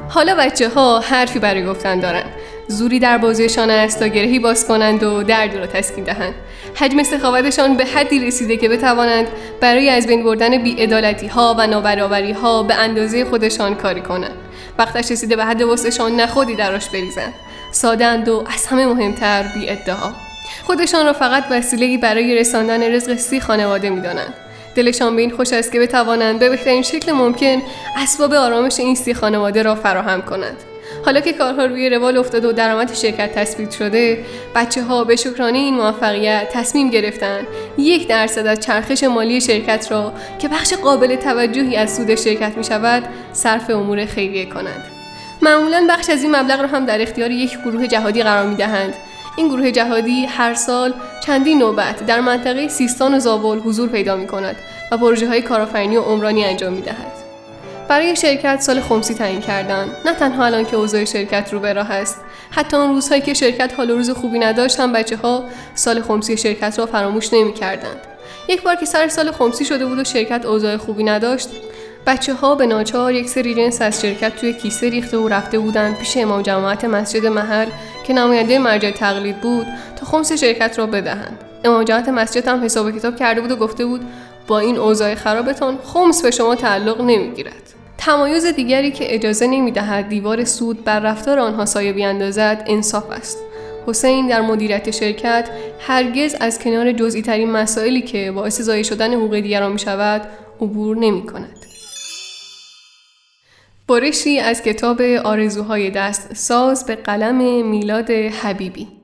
حالا بچه‌ها حرفی برای گفتن دارن. زوری در بازویشان است تا گرهی باز کنند و درد را تسکین دهند. حجم سخاوتشان به حدی رسیده که بتوانند برای از بین بردن بی‌عدالتی‌ها و نابرابری‌ها به اندازه خودشان کاری کنند. وقتش رسیده به حد وسعشان نخودی دراش بریزند. ساده‌اند و از همه مهمتر بی‌ادعا. خودشان را فقط وسیله‌ای برای رساندن رزق 30 خانواده می‌دانند. دلشان به این خوش است که بتوانند به بهترین شکل ممکن اسباب آرامش این 30 خانواده را فراهم کنند. حالا که کارها روی روال افتاده و درآمد شرکت تثبیت شده، بچه‌ها به شکرانه این موفقیت تصمیم گرفتند 1% از چرخش مالی شرکت را که بخش قابل توجهی از سود شرکت می‌شود، صرف امور خیریه کنند. معمولاً بخش از این مبلغ را هم در اختیار یک گروه جهادی قرار می‌دهند. این گروه جهادی هر سال چندین نوبت در منطقه سیستان و زابل حضور پیدا می‌کند و پروژه‌های کارآفرینی و عمرانی انجام می‌دهد. برای شرکت سال خمسی تعیین کردند. نه تنها الان که اوضاع شرکت رو به راه است، حتی اون روزهایی که شرکت حال و روز خوبی نداشت هم بچه‌ها سال خمسی شرکت را فراموش نمی‌کردند. یک بار که سر سال خمسی شده بود و شرکت اوضاع خوبی نداشت، بچه‌ها به ناچار یک سری جنس از شرکت توی کیسه ریخته و رفته بودند پیش امام جماعت مسجد محل که نماینده مرجع تقلید بود تا خمس شرکت را بدهند. امام جماعت مسجد هم حساب کتاب کرده بود و گفته بود با این اوضاع خرابتون خمس به شما تعلق نمی‌گیرد. تمایز دیگری که اجازه نمی‌دهد دیوار سود بر رفتار آنها سایه بیاندازد انصاف است. حسین در مدیریت شرکت هرگز از کنار جزئی ترین مسائلی که باعث ضایع شدن حقوق دیگران می‌شود عبور نمی‌کند. برشی از کتاب آرزوهای دست ساز به قلم میلاد حبیبی.